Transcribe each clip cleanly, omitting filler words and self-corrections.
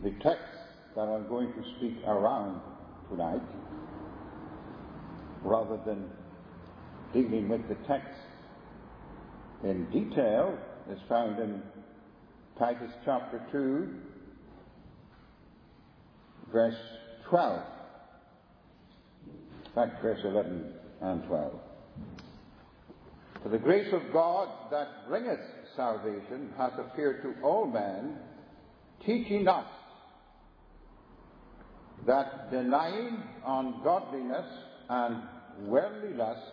the text that I'm going to speak around tonight, rather than dealing with the text in detail, is found in Titus chapter 2, verse 12. In fact, verse 11 and 12. For the grace of God that bringeth salvation hath appeared to all men, teaching us that denying ungodliness and worldly lusts,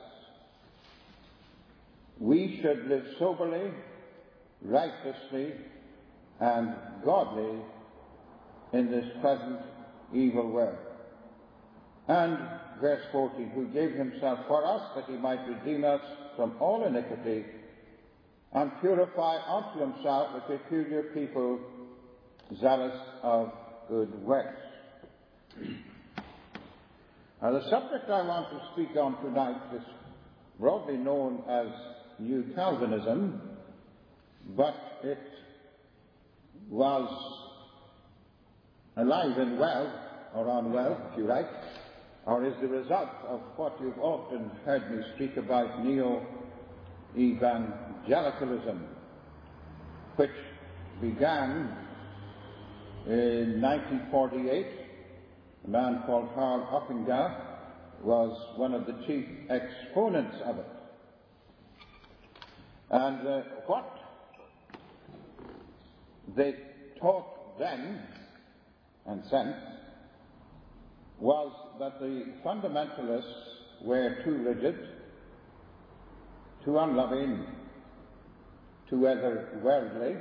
we should live soberly, righteously, and godly in this present evil world. And verse 14, who gave himself for us that he might redeem us from all iniquity and purify unto himself a peculiar people zealous of good works. Now, the subject I want to speak on tonight is broadly known as New Calvinism, but it was alive and well, or unwell, if you like, or is the result of what you've often heard me speak about, neo-evangelicalism, which began in 1948. A man called Karl Oppenga was one of the chief exponents of it. And what they taught then and since was that the fundamentalists were too rigid, too unloving, too worldly,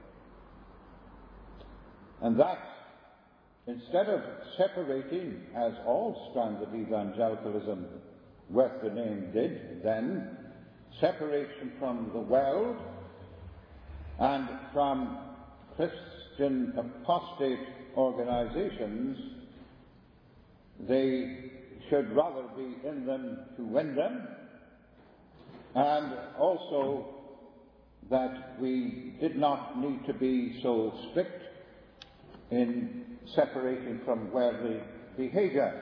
and that instead of separating, as all strands of evangelicalism worth the name did then, separation from the world and from Christian apostate organizations, they should rather be in them to win them, and also that we did not need to be so strict in separating from worldly behavior.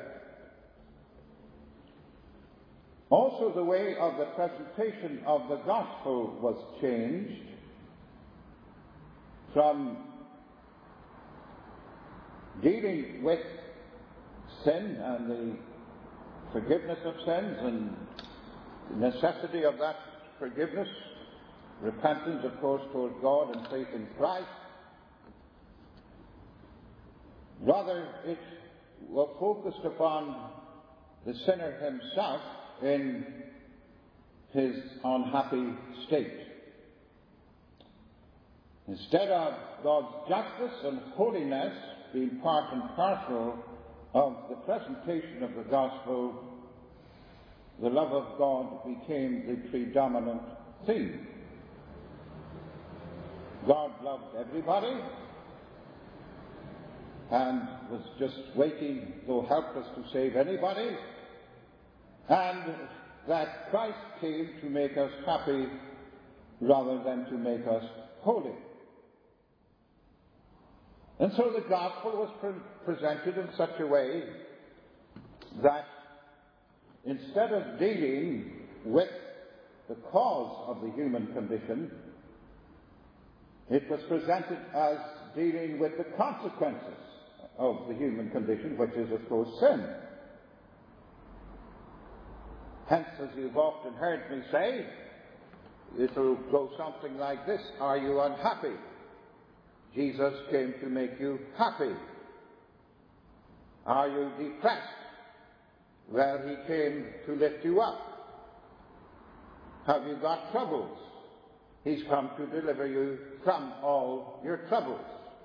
Also, the way of the presentation of the gospel was changed from dealing with sin and the forgiveness of sins and the necessity of that forgiveness, repentance, of course, toward God and faith in Christ. Rather, it was focused upon the sinner himself in his unhappy state. Instead of God's justice and holiness being part and parcel of the presentation of the gospel, the love of God became the predominant theme. God loved everybody and was just waiting, though helpless, to save anybody, and that Christ came to make us happy rather than to make us holy. And so the gospel was presented in such a way that instead of dealing with the cause of the human condition, it was presented as dealing with the consequences of the human condition, which is, of course, sin. Hence, as you've often heard me say, it'll go something like this: are you unhappy? Jesus came to make you happy. Are you depressed? Well, he came to lift you up. Have you got troubles? He's come to deliver you from all your troubles.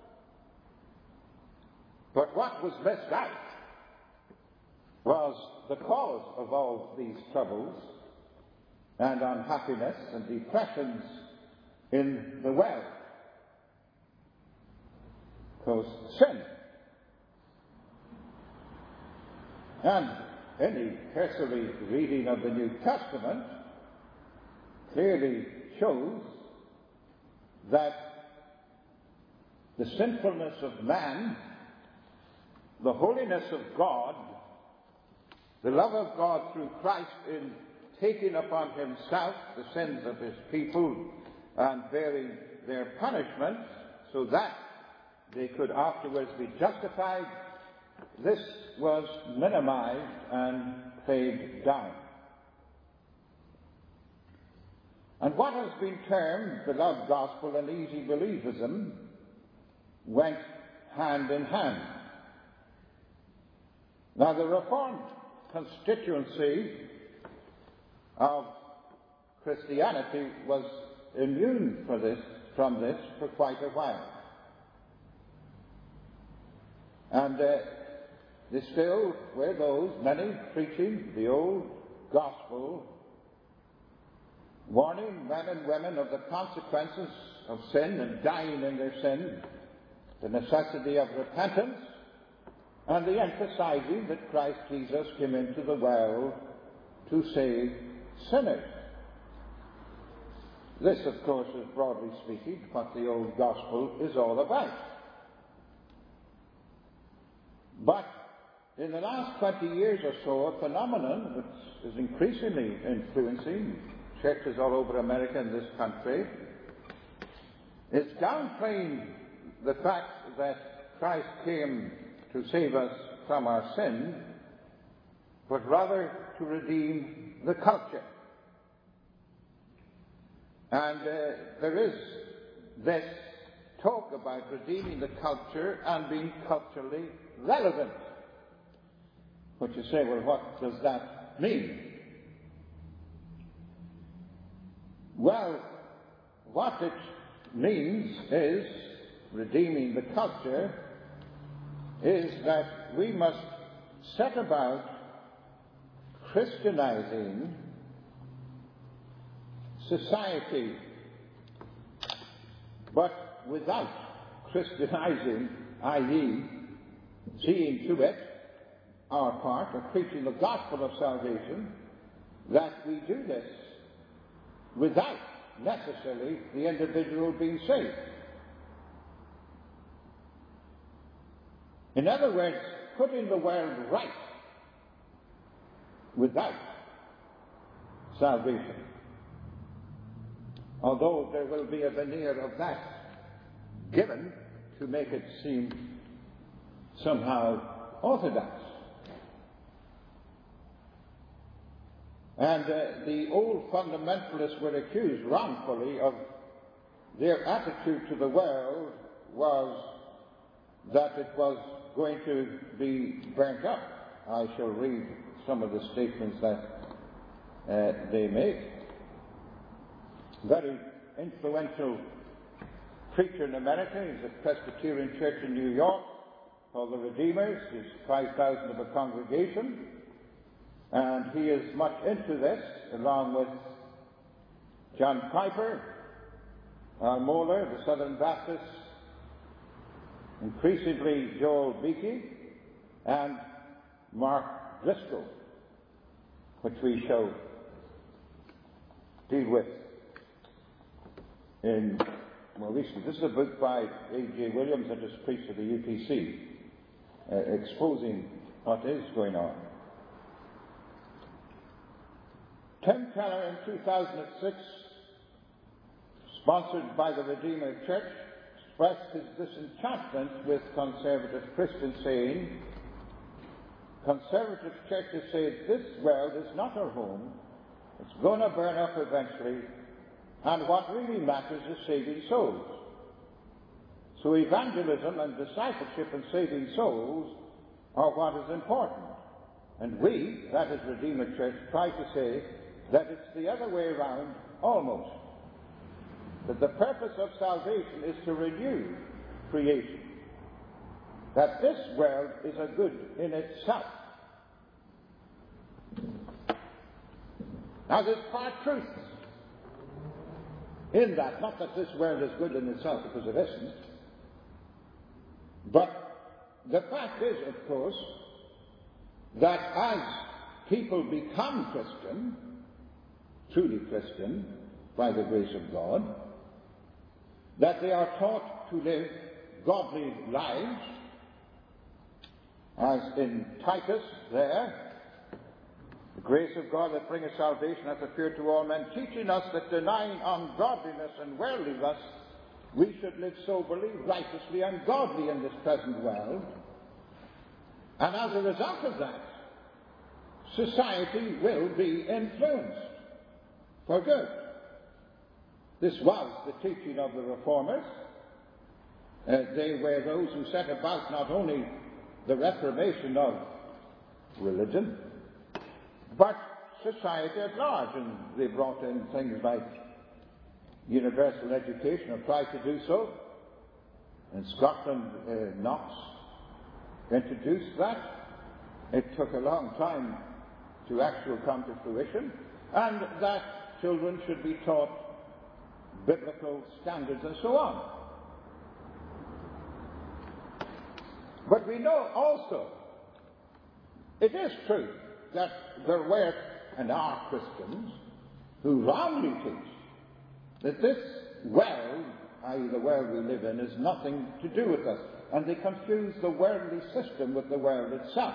But what was missed out was the cause of all these troubles and unhappiness and depressions in the world. Because sin. And any cursory reading of the New Testament clearly shows that the sinfulness of man, the holiness of God, the love of God through Christ in taking upon himself the sins of his people and bearing their punishment so that they could afterwards be justified, this was minimized and played down. And what has been termed the love gospel and easy believism went hand in hand. Now, the Reformed constituency of Christianity was immune from this for quite a while. And they still were those, many, preaching the old gospel, warning men and women of the consequences of sin and dying in their sin, the necessity of repentance, and the emphasizing that Christ Jesus came into the world to save sinners. This, of course, is broadly speaking what the old gospel is all about. But in the last 20 years or so, a phenomenon which is increasingly influencing churches all over America and this country is downplaying the fact that Christ came to save us from our sin, but rather to redeem the culture. And there is this talk about redeeming the culture and being culturally relevant. But you say, well, what does that mean? Well, what it means is, redeeming the culture, is that we must set about Christianizing society, but without Christianizing, i.e., seeing to it, our part of preaching the gospel of salvation, that we do this without necessarily the individual being saved. In other words, putting the world right without salvation. Although there will be a veneer of that given to make it seem somehow orthodox. And the old fundamentalists were accused wrongfully of their attitude to the world was that it was going to be burnt up. I shall read some of the statements that they make. Very influential preacher in America. He's a Presbyterian church in New York called the Redeemers. He's 5,000 of a congregation. And he is much into this, along with John Piper, Al Mohler, the Southern Baptists, increasingly Joel Beatty, and Mark Driscoll, which we shall deal with in more recently. This is a book by A.J. Williams that is preached at the UPC, exposing what is going on. Tim Keller in 2006, sponsored by the Redeemer Church, expressed his disenchantment with conservative Christians, saying, conservative churches say this world is not our home, it's going to burn up eventually, and what really matters is saving souls. So evangelism and discipleship and saving souls are what is important. And we, that is Redeemer Church, try to say that it's the other way around almost. That the purpose of salvation is to renew creation. That this world is a good in itself. Now there's part truth in that. Not that this world is good in itself, because it isn't. But the fact is, of course, that as people become Christian, truly Christian, by the grace of God, that they are taught to live godly lives, as in Titus there, the grace of God that bringeth salvation hath appeared to all men, teaching us that denying ungodliness and worldliness, we should live soberly, righteously, and godly in this present world. And as a result of that, society will be influenced for good. This was the teaching of the Reformers. They were those who set about not only the reformation of religion, but society at large. And they brought in things like universal education, or tried to do so. In Scotland, Knox introduced that. It took a long time to actually come to fruition, and that children should be taught biblical standards and so on. But we know also, it is true that there were and are Christians who wrongly teach that this world, i.e. the world we live in, is nothing to do with us, and they confuse the worldly system with the world itself.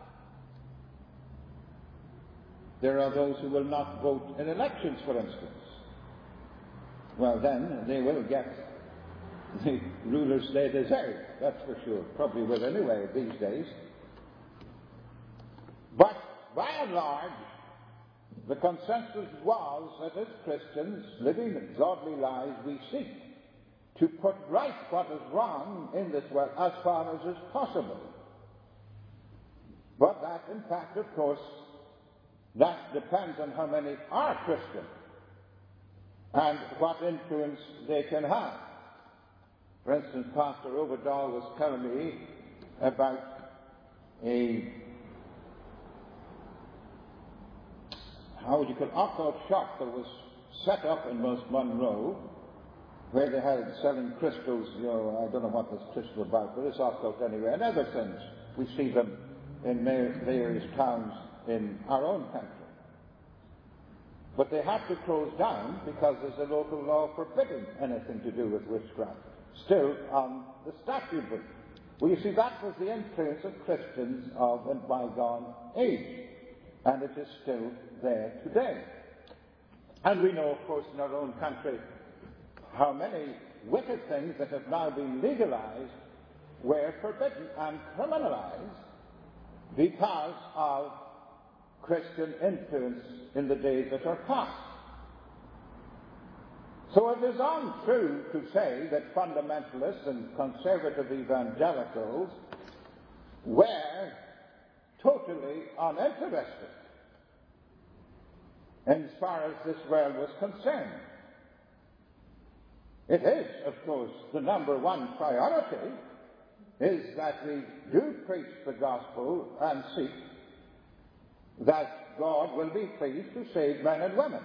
There are those who will not vote in elections, for instance. Well, then they will get the rulers they deserve, that's for sure. Probably will anyway these days. But by and large, the consensus was that as Christians living godly lives, we seek to put right what is wrong in this world as far as is possible. But that, in fact, of course, that depends on how many are Christian and what influence they can have. For instance, Pastor Overdahl was telling me about occult shop that was set up in West Monroe, where they had selling crystals, I don't know what this crystal about, but it's occult anyway, and other things. We see them in various towns in our own country. But they had to close down because there's a local law forbidding anything to do with witchcraft, still on the statute book. Well, you see, that was the influence of Christians of a bygone age, and it is still there today. And we know, of course, in our own country, how many wicked things that have now been legalized were forbidden and criminalized because of Christian influence in the days that are past. So it is untrue to say that fundamentalists and conservative evangelicals were totally uninterested as far as this world was concerned. It is, of course, the number one priority is that we do preach the gospel and seek that God will be pleased to save men and women.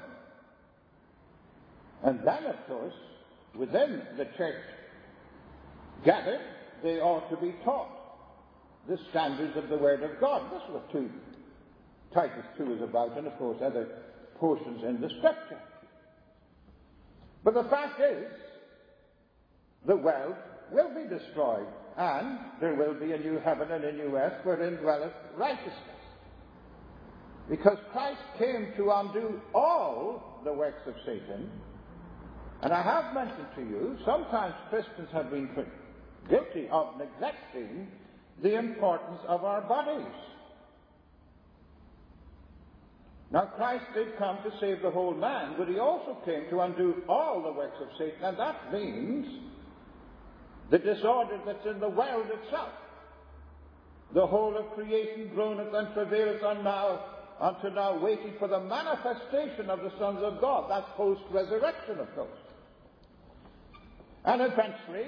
And then, of course, within the church gathered, they ought to be taught the standards of the Word of God. This is what Titus 2 is about, and of course other portions in the Scripture. But the fact is, the world will be destroyed, and there will be a new heaven and a new earth wherein dwelleth righteousness. Because Christ came to undo all the works of Satan. And I have mentioned to you, sometimes Christians have been guilty of neglecting the importance of our bodies. Now, Christ did come to save the whole man, but he also came to undo all the works of Satan, and that means the disorder that's in the world itself. The whole of creation groaneth and travaileth unto now, waiting for the manifestation of the sons of God. That's post-resurrection, of course. And eventually,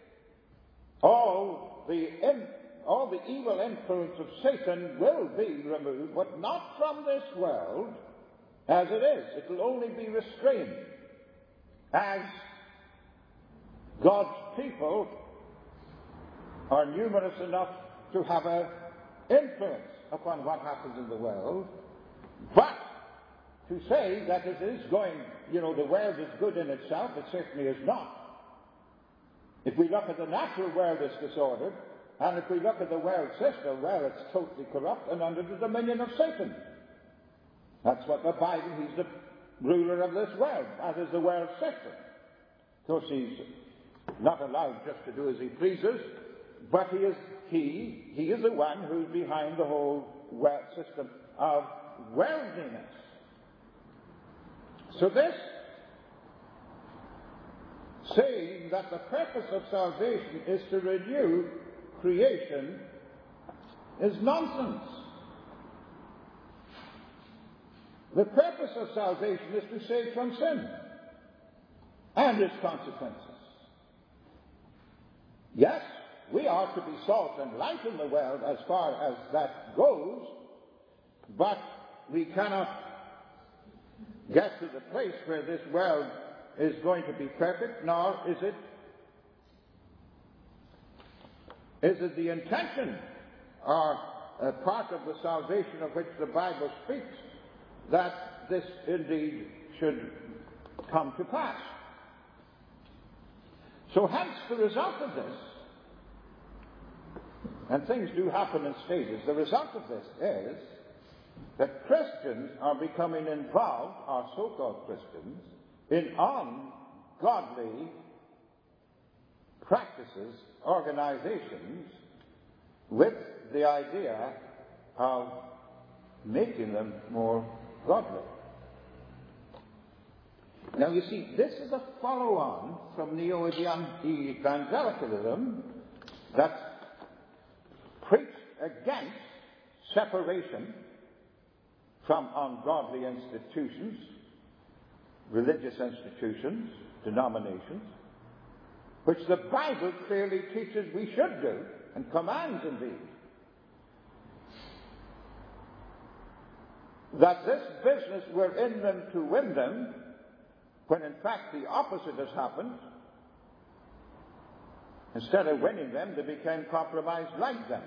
all the evil influence of Satan will be removed, but not from this world as it is. It will only be restrained as God's people are numerous enough to have an influence upon what happens in the world. But to say that it is going, the world is good in itself, it certainly is not. If we look at the natural world, it's disordered. And if we look at the world system, well, it's totally corrupt and under the dominion of Satan. That's what the Bible, he's the ruler of this world. That is the world system. Of course, he's not allowed just to do as he pleases, but he is the one who's behind the whole world system of worldliness. So this saying that the purpose of salvation is to renew creation is nonsense. The purpose of salvation is to save from sin and its consequences. Yes, we are to be salt and light in the world as far as that goes, but we cannot get to the place where this world is going to be perfect, nor is it the intention or a part of the salvation of which the Bible speaks that this indeed should come to pass. So hence the result of this, and things do happen in stages, the result of this is that Christians are becoming involved, or so-called Christians, in ungodly practices, organizations, with the idea of making them more godly. Now you see, this is a follow-on from neo-evangelicalism that preached against separation from ungodly institutions, religious institutions, denominations, which the Bible clearly teaches we should do, and commands indeed. That this business we're in them to win them, when in fact the opposite has happened. Instead of winning them, they became compromised like them.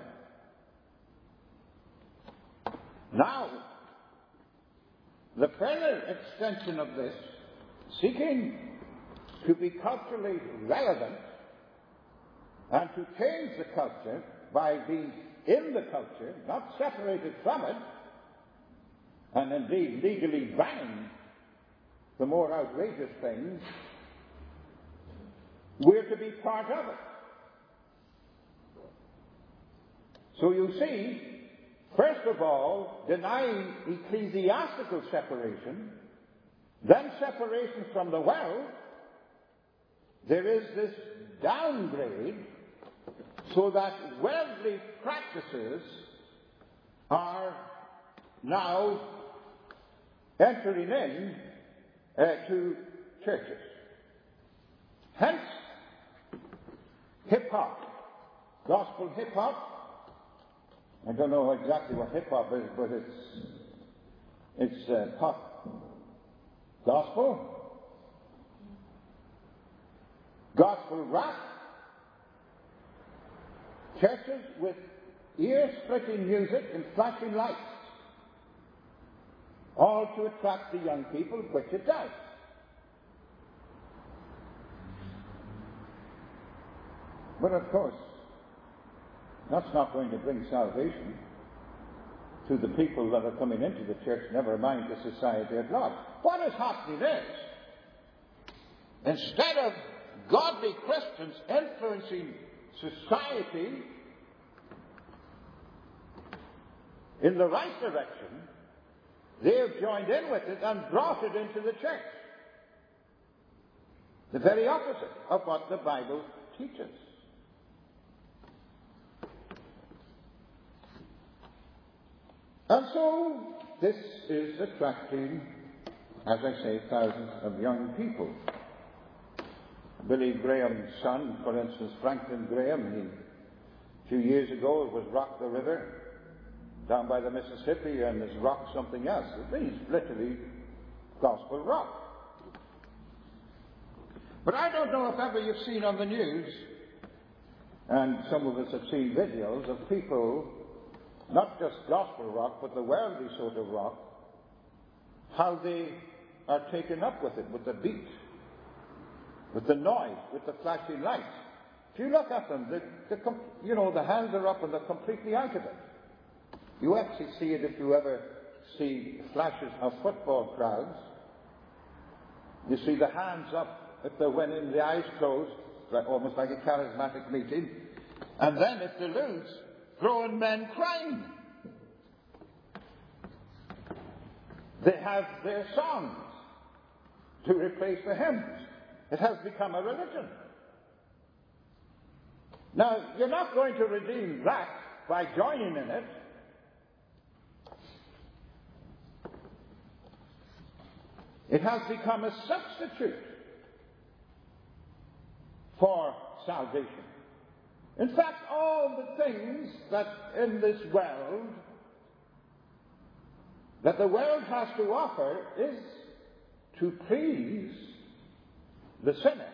Now, the further extension of this, seeking to be culturally relevant and to change the culture by being in the culture, not separated from it, and indeed legally banning the more outrageous things, we're to be part of it. So you see, first of all, denying ecclesiastical separation, then separation from the world, there is this downgrade so that worldly practices are now entering in to churches. Hence, hip-hop, gospel hip-hop. I don't know exactly what hip-hop is, but it's pop gospel, gospel rock, churches with ear-splitting music and flashing lights, all to attract the young people, which it does. But of course, that's not going to bring salvation to the people that are coming into the church, never mind the society at large. What is happening is, instead of godly Christians influencing society in the right direction, they have joined in with it and brought it into the church. The very opposite of what the Bible teaches. And so, this is attracting, as I say, thousands of young people. Billy Graham's son, for instance, Franklin Graham, a few years ago it was Rock the River, down by the Mississippi, and there's rock something else. It means literally gospel rock. But I don't know if ever you've seen on the news, and some of us have seen videos of people, not just gospel rock, but the worldly sort of rock, how they are taken up with it, with the beat, with the noise, with the flashing lights. If you look at them, the hands are up and they're completely out of it. You actually see it if you ever see flashes of football crowds. You see the hands up if they're winning, the eyes closed, almost like a charismatic meeting. And then if they lose, grown men crying. They have their songs to replace the hymns. It has become a religion. Now, you're not going to redeem that by joining in it. It has become a substitute for salvation. In fact, all the things that in this world, that the world has to offer, is to please the sinner,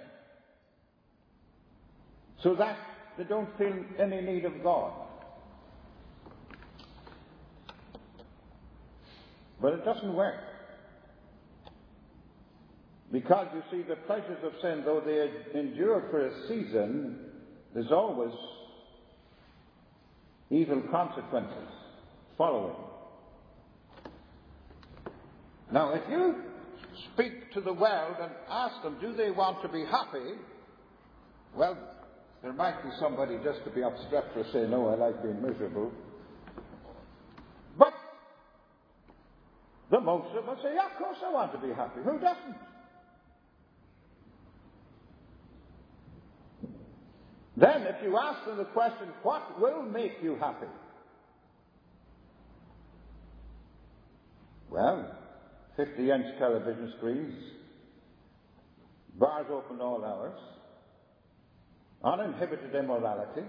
so that they don't feel any need of God. But it doesn't work. Because, you see, the pleasures of sin, though they endure for a season, there's always evil consequences following. Now, if you speak to the world and ask them, do they want to be happy? Well, there might be somebody just to be obstreperous say, no, I like being miserable. But the most of us say, yeah, of course I want to be happy. Who doesn't? Then, if you ask them the question, what will make you happy? Well, 50-inch television screens, bars open all hours, uninhibited immorality,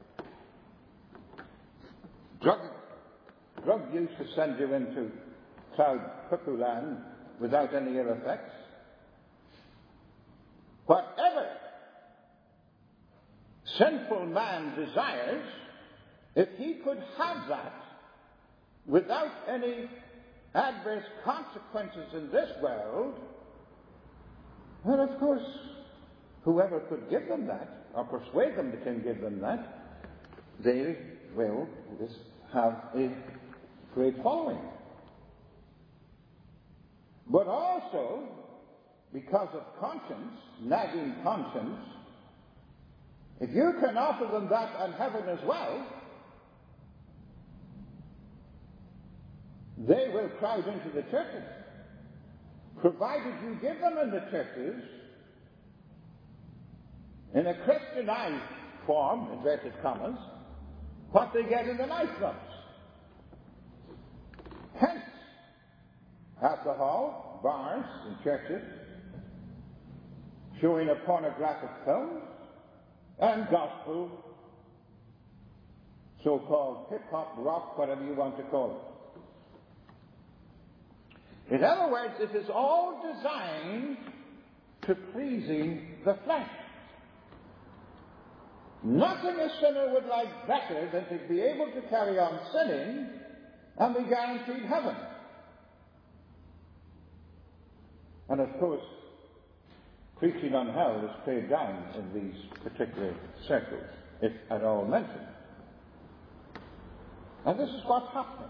drug use to send you into cloud cuckoo land without any ill effects. Whatever sinful man desires, if he could have that without any adverse consequences in this world, well, of course, whoever could give them that, or persuade them to give them that, they will have a great following. But also, because of conscience, nagging conscience, if you can offer them that and heaven as well, they will crowd into the churches, provided you give them in the churches in a Christianized form, inverted commas, what they get in the nightclubs. Hence, alcohol, bars in churches, showing of pornographic films, and gospel, so-called hip-hop, rock, whatever you want to call it. In other words, it is all designed to pleasing the flesh. Nothing a sinner would like better than to be able to carry on sinning and be guaranteed heaven. And of course, preaching on hell is played down in these particular circles, if at all mentioned. And this is what's happening.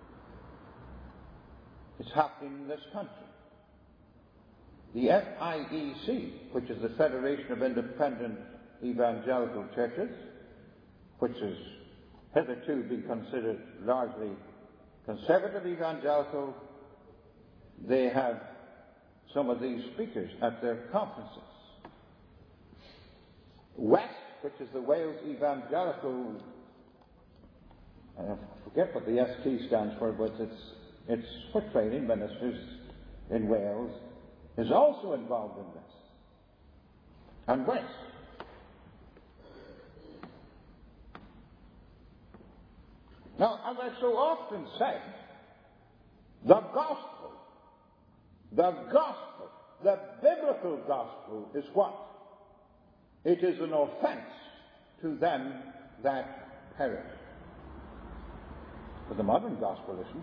It's happening in this country. The FIEC, which is the Federation of Independent Evangelical Churches, which has hitherto been considered largely conservative evangelical, they have some of these speakers at their conferences. WEST, which is the Wales Evangelical, I forget what the ST stands for, but it's for training ministers in Wales, is also involved in this. And WEST. Now, as I so often say, the gospel, the biblical gospel is what? It is an offense to them that perish. But the modern gospel isn't.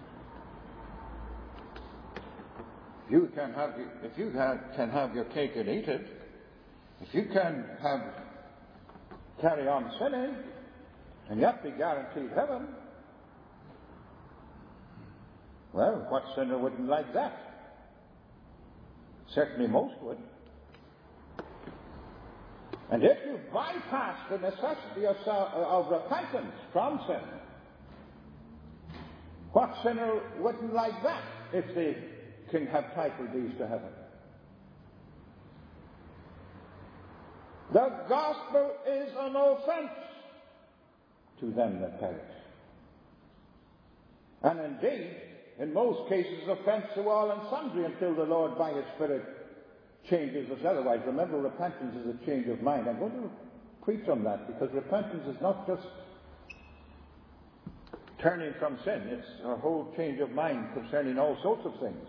If you can have your cake and eat it, if you can have carry on sinning and yet be guaranteed heaven. Well, what sinner wouldn't like that? Certainly most would. And if you bypass the necessity of repentance from sin, what sinner wouldn't like that if they can have title deeds to heaven? The gospel is an offense to them that perish. And indeed, in most cases, offense to all and sundry until the Lord by His Spirit changes us otherwise. Remember, repentance is a change of mind. I'm going to preach on that because repentance is not just turning from sin. It's a whole change of mind concerning all sorts of things.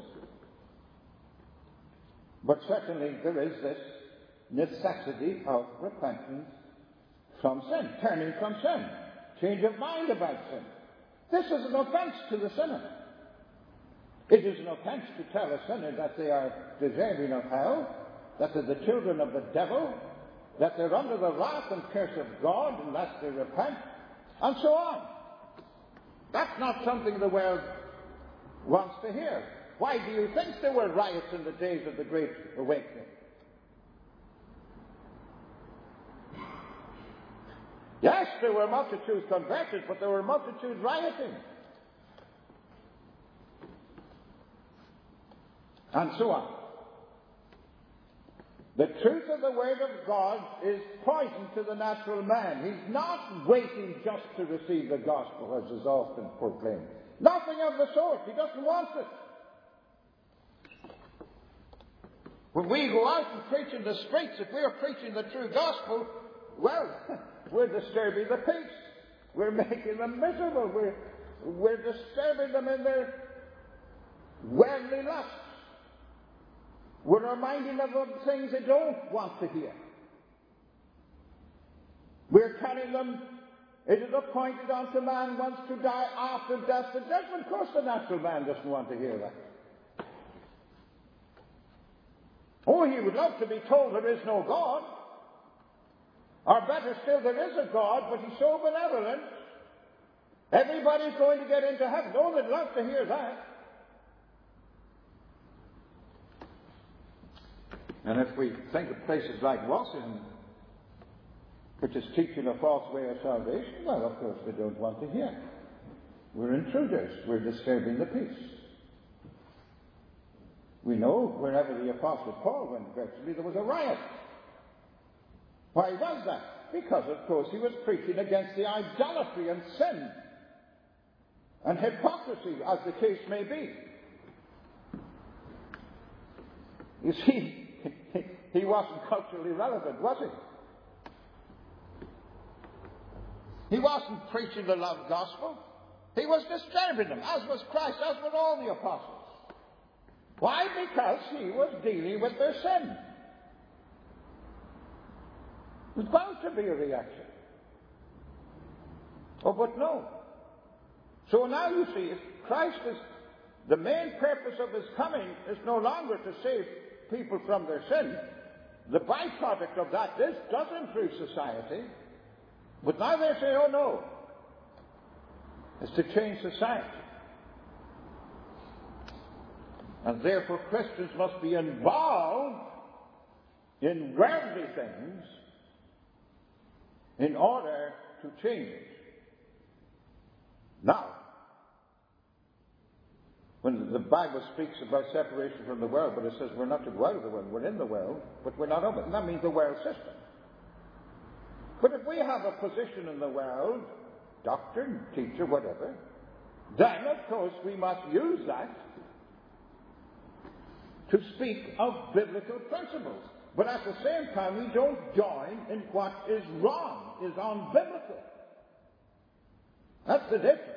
But certainly there is this necessity of repentance from sin, turning from sin, change of mind about sin. This is an offense to the sinner. It is an offense to tell a sinner that they are deserving of hell, that they're the children of the devil, that they're under the wrath and curse of God unless they repent, and so on. That's not something the world wants to hear. Why do you think there were riots in the days of the Great Awakening? Yes, there were multitudes converted, but there were multitudes rioting. And so on. The truth of the Word of God is poison to the natural man. He's not waiting just to receive the gospel, as is often proclaimed. Nothing of the sort. He doesn't want it. When we go out and preach in the streets, if we're preaching the true gospel, well, we're disturbing the peace. We're making them miserable. We're disturbing them in their worldly lusts. We're reminding them of things they don't want to hear. We're telling them it is appointed unto man once to die, after death the judgment. Of course the natural man doesn't want to hear that. Oh, he would love to be told there is no God. Or better still, there is a God, but He's so benevolent. Everybody's going to get into heaven. Oh, they'd love to hear that. And if we think of places like Washington, which is teaching a false way of salvation, well, of course they don't want to hear. We're intruders. We're disturbing the peace. We know wherever the Apostle Paul went, virtually there was a riot. Why was that? Because, of course, he was preaching against the idolatry and sin and hypocrisy, as the case may be. You see, he wasn't culturally relevant, was he? He wasn't preaching the love gospel. He was disturbing them, as was Christ, as were all the apostles. Why? Because he was dealing with their sin. There's bound to be a reaction. Oh, but no. So now you see, if Christ is, the main purpose of His coming is no longer to save people from their sin. The byproduct of that does improve society. But now they say, oh no, it's to change society. And therefore Christians must be involved in worldly things in order to change. Now, when the Bible speaks about separation from the world, but it says we're not to go out of the world, we're in the world, but we're not of it. And that means the world system. But if we have a position in the world, doctor, teacher, whatever, then of course we must use that to speak of biblical principles. But at the same time, we don't join in what is wrong, is unbiblical. That's the difference.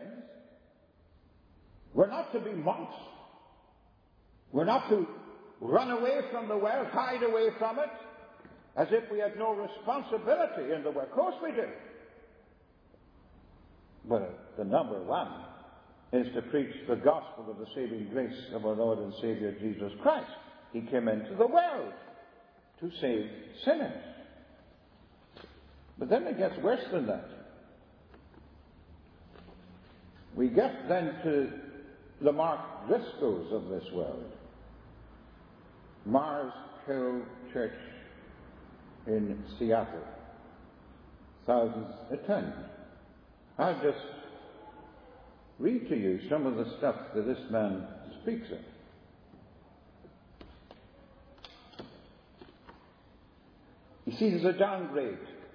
We're not to be monks. We're not to run away from the world, hide away from it, as if we had no responsibility in the world. Of course we do. But the number one is to preach the gospel of the saving grace of our Lord and Savior Jesus Christ. He came into the world to save sinners. But But then it gets worse than that. We get then to the Mark Driscolls of this world. Mars Hill Church in Seattle. Thousands attend. I'll just read to you some of the stuff that this man speaks of. You see, there's a downgrade.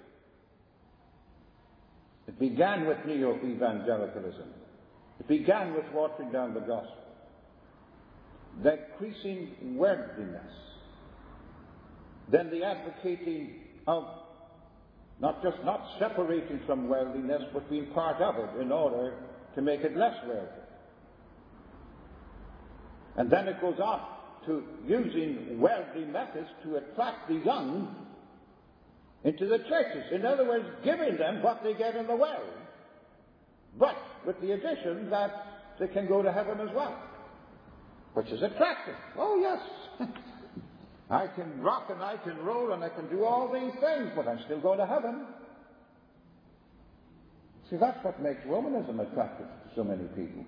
It began with neo-evangelicalism. It began with watering down the gospel. The increasing worldliness. Then the advocating of not separating from worldliness, but being part of it in order to make it less worldly. And then it goes on to using worldly methods to attract the young into the churches. In other words, giving them what they get in the world, but with the addition that they can go to heaven as well, which is attractive. Oh, yes. I can rock and I can roll and I can do all these things, but I'm still going to heaven. See, that's what makes Romanism attractive to so many people.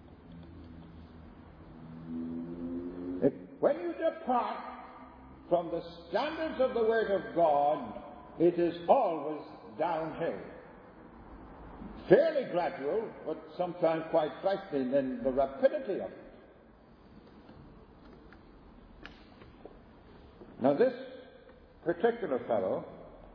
When you depart from the standards of the Word of God, it is always downhill. Fairly gradual, but sometimes quite frightening in the rapidity of it. Now this particular fellow,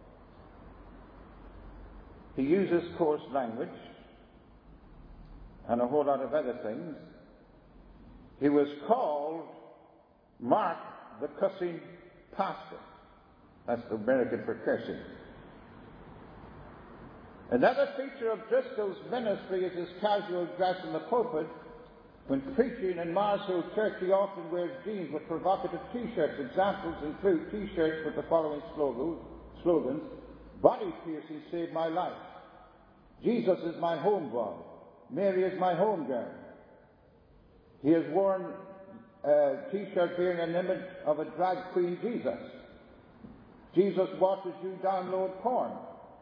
he uses coarse language and a whole lot of other things. He was called Mark the Cussing Pastor. That's the American for cursing. Another feature of Driscoll's ministry is his casual dress in the pulpit. When preaching in Mars Hill Church, he often wears jeans with provocative T-shirts. Examples include T-shirts with the following slogans: "Body piercing saved my life," "Jesus is my home boy," "Mary is my home girl." He has worn a T-shirt bearing an image of a drag queen Jesus. "Jesus watches you download porn."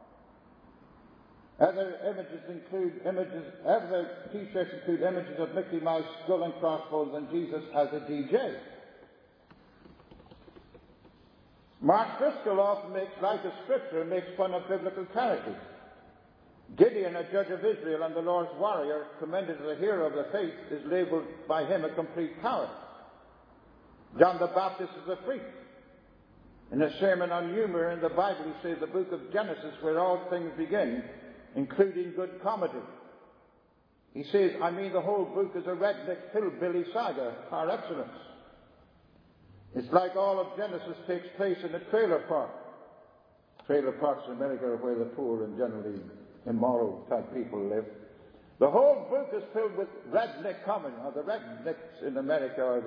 Other T-shirts include images of Mickey Mouse, skull and crossbones, and Jesus as a DJ. Mark Driscoll often makes light of Scripture and makes fun of biblical characters. Gideon, a judge of Israel and the Lord's warrior, commended as a hero of the faith, is labeled by him a complete coward. John the Baptist is a freak. In a sermon on humor in the Bible, he says the book of Genesis, where all things begin, including good comedy. He says, the whole book is a redneck hillbilly saga par excellence. It's like all of Genesis takes place in a trailer park. Trailer parks in America are where the poor and generally immoral type people live. The whole book is filled with redneck comedy. Now, the rednecks in America are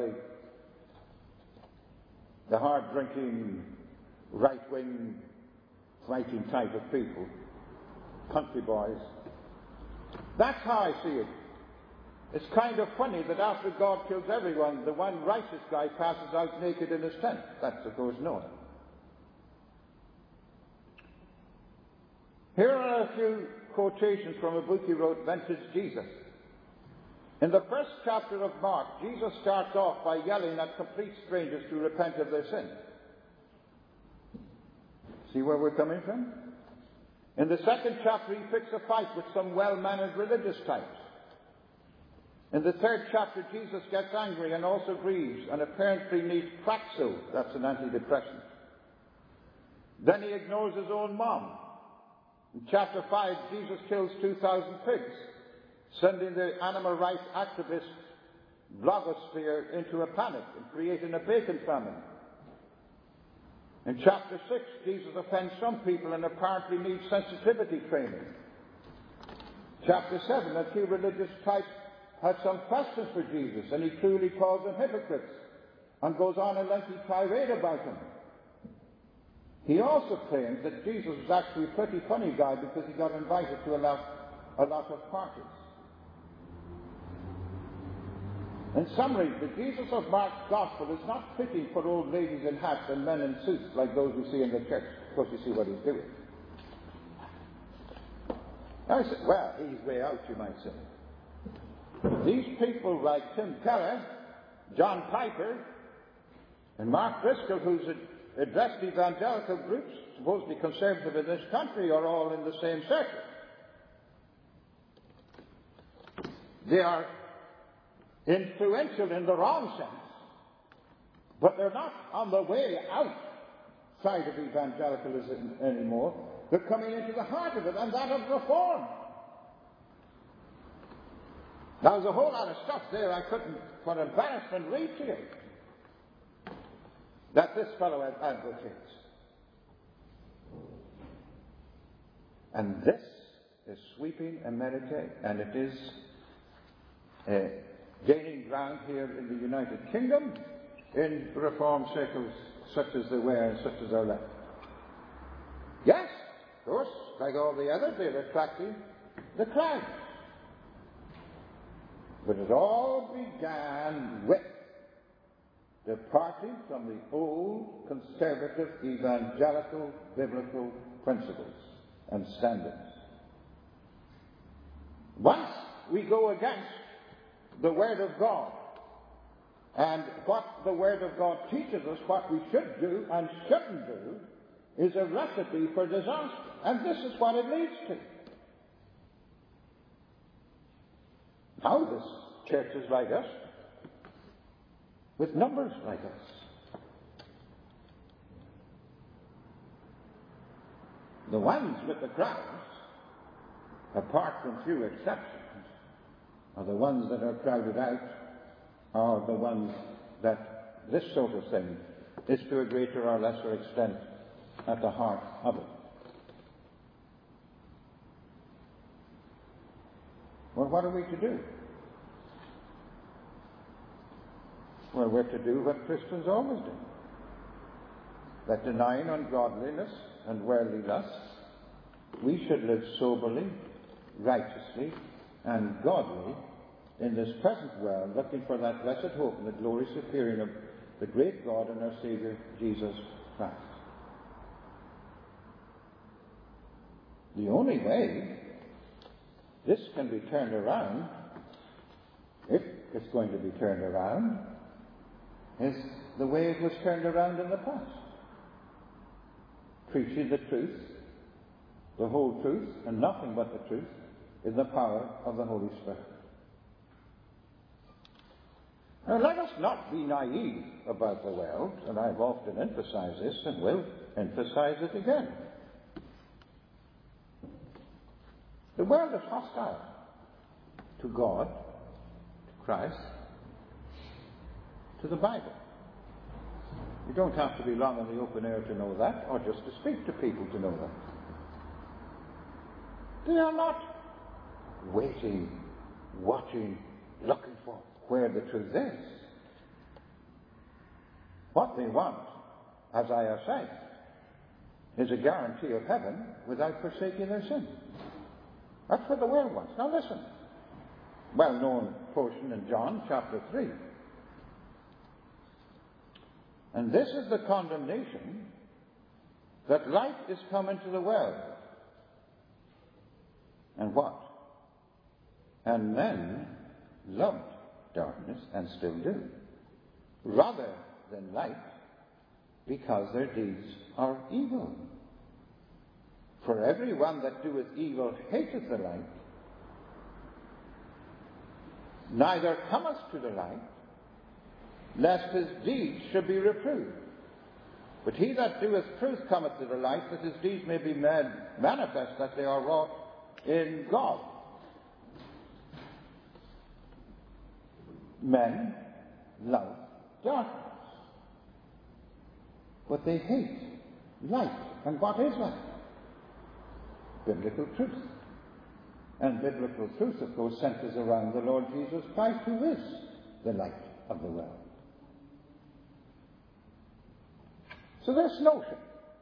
the hard-drinking, right-wing, fighting type of people. Country boys. That's how I see it. It's kind of funny that after God kills everyone, the one righteous guy passes out naked in his tent. That's, of course, Noah. Here are a few quotations from a book he wrote, Vintage Jesus. In the first chapter of Mark, Jesus starts off by yelling at complete strangers to repent of their sin. See where we're coming from? In the second chapter, he picks a fight with some well-mannered religious types. In the third chapter, Jesus gets angry and also grieves and apparently needs Praxil. That's an antidepressant. Then he ignores his own mom. In chapter 5, Jesus kills 2,000 pigs, sending the animal rights activist blogosphere into a panic and creating a bacon famine. In chapter 6, Jesus offends some people and apparently needs sensitivity training. Chapter 7, a few religious types had some questions for Jesus, and he clearly calls them hypocrites and goes on a lengthy tirade about them. He also claims that Jesus was actually a pretty funny guy because he got invited to a lot of parties. In summary, the Jesus of Mark's Gospel is not fitting for old ladies in hats and men in suits like those we see in the church. Of course, you see what he's doing. I said, well, he's way out, you might say. These people like Tim Keller, John Piper, and Mark Driscoll, who's addressed evangelical groups, supposedly conservative in this country, are all in the same circle. They are influential in the wrong sense, but they're not on the way outside of evangelicalism anymore. They're coming into the heart of it, and that of reform. Now, there's a whole lot of stuff there I couldn't, for embarrassment, read to you, that this fellow advocates. And this is sweeping America, and it is gaining ground here in the United Kingdom in reform circles such as they were and such as are left. Yes, of course, like all the others, they're attracting the crowd. But it all began with departing from the old conservative evangelical biblical principles and standards. Once we go against the Word of God and what the Word of God teaches us, what we should do and shouldn't do, is a recipe for disaster. And this is what it leads to. How this church is like us, with numbers like us. The ones with the crowds, apart from few exceptions, are the ones that are crowded out, are the ones that this sort of thing is to a greater or lesser extent at the heart of it. Well, what are we to do? Well, we're to do what Christians always do. That denying ungodliness and worldly lusts, we should live soberly, righteously, and godly in this present world, looking for that blessed hope and the glorious appearing of the great God and our Saviour, Jesus Christ. The only way this can be turned around, if it's going to be turned around, is the way it was turned around in the past. Preaching the truth, the whole truth, and nothing but the truth, in the power of the Holy Spirit. Now, let us not be naive about the world, and I've often emphasized this and will emphasize it again. The world is hostile to God, to Christ, to the Bible. You don't have to be long in the open air to know that, or just to speak to people to know that. They are not waiting, watching, looking for where the truth is. What they want, as I have said, is a guarantee of heaven without forsaking their sin. That's what the world wants. Now listen. Well-known portion in John chapter 3. And this is the condemnation, that light is come into the world. And what? And men loved darkness, and still do, rather than light, because their deeds are evil. For everyone that doeth evil hateth the light, neither cometh to the light, lest his deeds should be reproved. But he that doeth truth cometh to the light, that his deeds may be made manifest, that they are wrought in God. Men love darkness, but they hate light. And what is light? Biblical truth. And biblical truth, of course, centers around the Lord Jesus Christ, who is the light of the world. So this notion,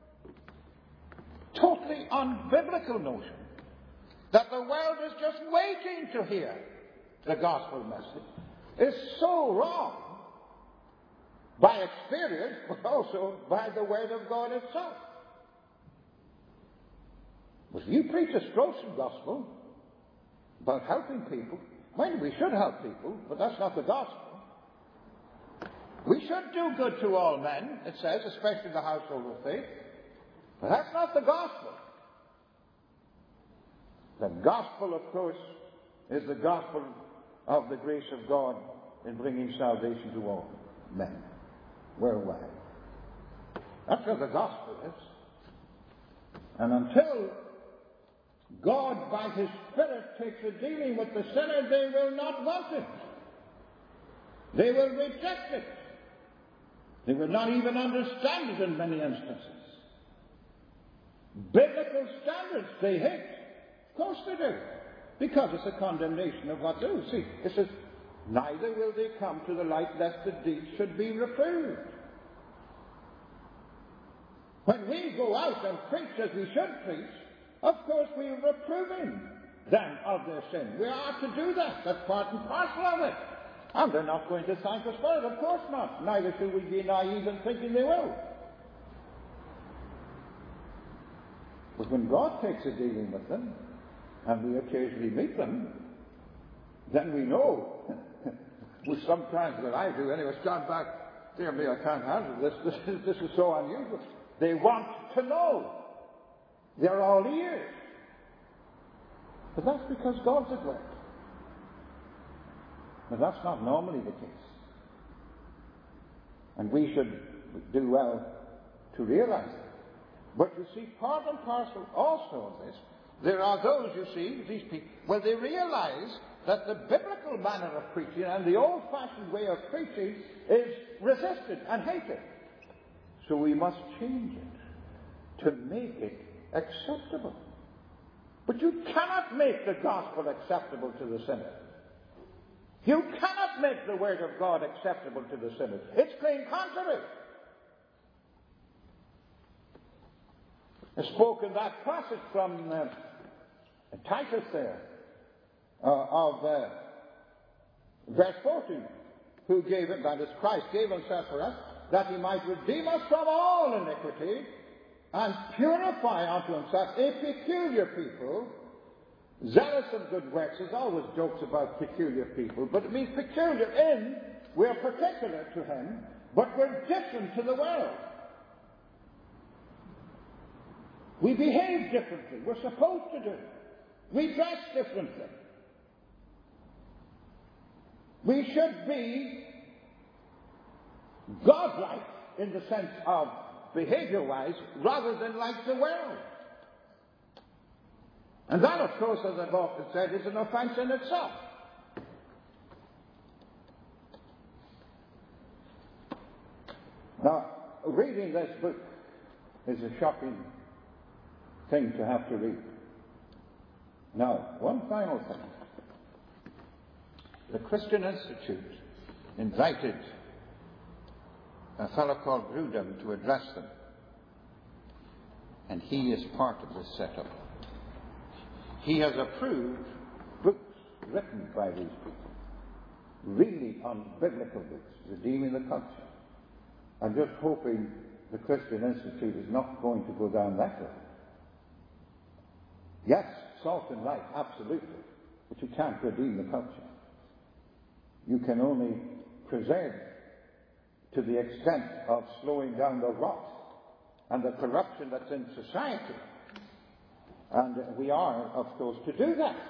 totally unbiblical notion, that the world is just waiting to hear the gospel message, is so wrong by experience, but also by the Word of God itself. If you preach a Straussian gospel, about helping people. Mind, we should help people, but that's not the gospel. We should do good to all men, it says, especially the household of faith. But that's not the gospel. The gospel, of course, is the gospel of the grace of God in bringing salvation to all men worldwide. That's what the gospel is. And until God, by His Spirit, takes a dealing with the sinner, they will not want it. They will reject it. They will not even understand it in many instances. Biblical standards they hate. Of course they do. Because it's a condemnation of what they do. See, it says, neither will they come to the light lest the deed should be reproved. When we go out and preach as we should preach, of course we are reproving them of their sin. We are to do that. That's part and parcel of it. And they're not going to thank us for it. Of course not. Neither should we be naive in thinking they will. But when God takes a dealing with them, and we occasionally meet them, then we know, which sometimes that I do anyway, stand back, dear me, I can't handle this. This is so unusual. They want to know. They're all ears. But that's because God's at work. But that's not normally the case. And we should do well to realize it. But you see, part and parcel also of this, there are those, you see, these people, well, they realize that the biblical manner of preaching and the old-fashioned way of preaching is resisted and hated. So we must change it to make it acceptable. But you cannot make the gospel acceptable to the sinner. You cannot make the word of God acceptable to the sinner. It's plain contrary. I spoke in that passage from Titus there, of verse 14, who gave it, that is Christ, gave himself for us, that he might redeem us from all iniquity and purify unto himself a peculiar people, zealous of good works. There's always jokes about peculiar people, but it means peculiar in, we're particular to him, but we're different to the world. We behave differently. We're supposed to do. We dress differently. We should be godlike in the sense of behavior-wise rather than like the world. And that, of course, as I've often said, is an offense in itself. Now, reading this book is a shocking thing to have to read. Now, one final thing. The Christian Institute invited a fellow called Grudem to address them. And he is part of this setup. He has approved books written by these people, really unbiblical books, redeeming the culture. I'm just hoping the Christian Institute is not going to go down that road. Yes, salt and light, absolutely, but you can't redeem the culture. You can only preserve to the extent of slowing down the rot and the corruption that's in society. And we are, of course, to do that.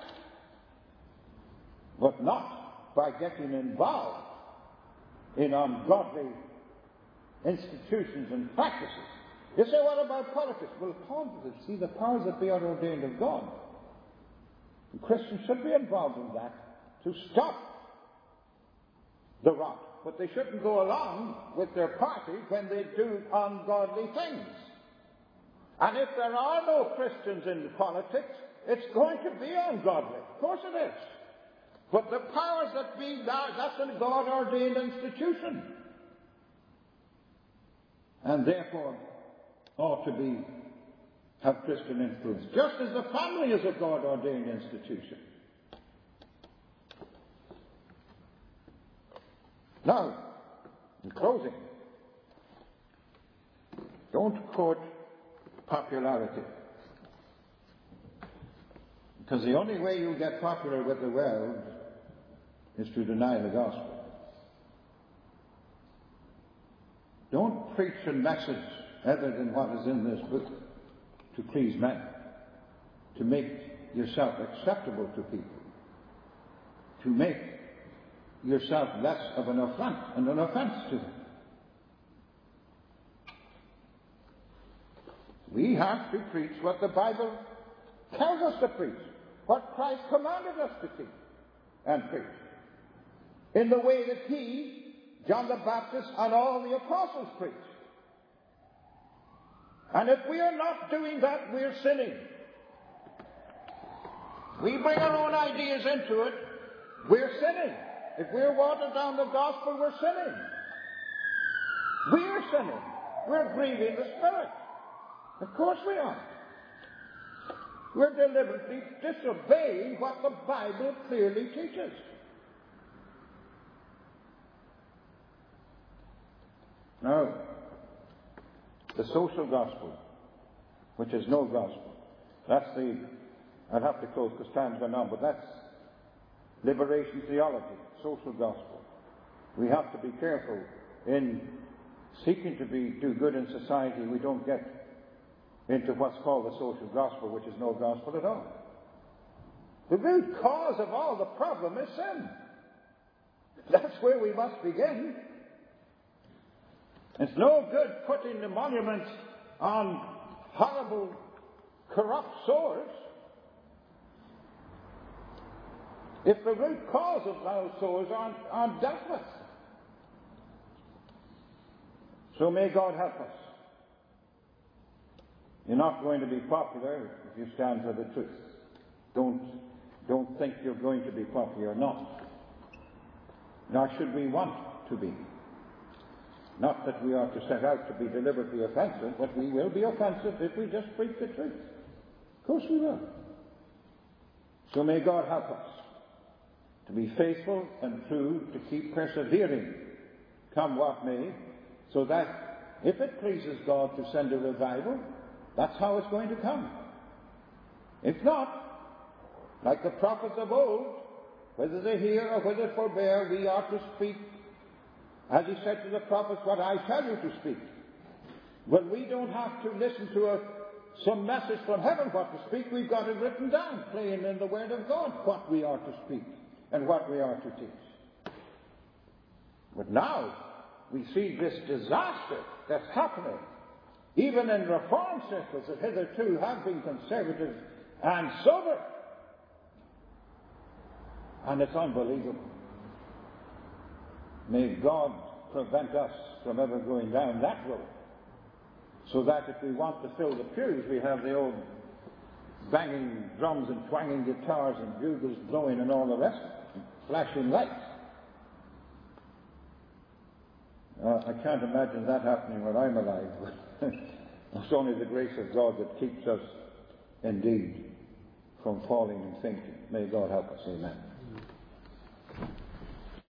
But not by getting involved in ungodly institutions and practices. You say, what about politics? Well, politics, see, the powers that be are ordained of God. And Christians should be involved in that to stop the rot. But they shouldn't go along with their party when they do ungodly things. And if there are no Christians in politics, it's going to be ungodly. Of course it is. But the powers that be, that's a God-ordained institution. And therefore ought to have Christian influence. Just as the family is a God-ordained institution. Now, in closing, don't court popularity. Because the only way you get popular with the world is to deny the gospel. Don't preach a message other than what is in this book to please men, to make yourself acceptable to people, to make yourself less of an affront and an offense to them. We have to preach what the Bible tells us to preach, what Christ commanded us to teach and preach, in the way that he, John the Baptist, and all the apostles preached. And if we are not doing that, we are sinning. We bring our own ideas into it, we're sinning. If we're watering down the gospel, we're sinning. We're sinning. We're grieving the Spirit. Of course we are. We're deliberately disobeying what the Bible clearly teaches. Now, the social gospel, which is no gospel, I'll have to close because time's gone on, but that's liberation theology, social gospel. We have to be careful in seeking to do good in society. We don't get into what's called the social gospel, which is no gospel at all. The root cause of all the problem is sin. That's where we must begin. It's no good putting the monuments on horrible, corrupt sores if the root cause of those sores aren't dealt with. So may God help us. You're not going to be popular if you stand for the truth. Don't think you're going to be popular. Not. Nor should we want to be. Not that we are to set out to be deliberately offensive, but we will be offensive if we just preach the truth. Of course we will. So may God help us to be faithful and true, to keep persevering, come what may, so that if it pleases God to send a revival, that's how it's going to come. If not, like the prophets of old, whether they hear or whether forbear, we are to speak, as he said to the prophets, what I tell you to speak. Well, we don't have to listen to some message from heaven what to speak. We've got it written down, plain in the Word of God, what we are to speak and what we are to teach. But now we see this disaster that's happening, even in reform circles that hitherto have been conservative and sober. And it's unbelievable. May God prevent us from ever going down that road, so that if we want to fill the pews, we have the old banging drums and twanging guitars and bugles blowing and all the rest, and flashing lights. I can't imagine that happening when I'm alive. It's only the grace of God that keeps us, indeed, from falling and fainting. May God help us. Amen.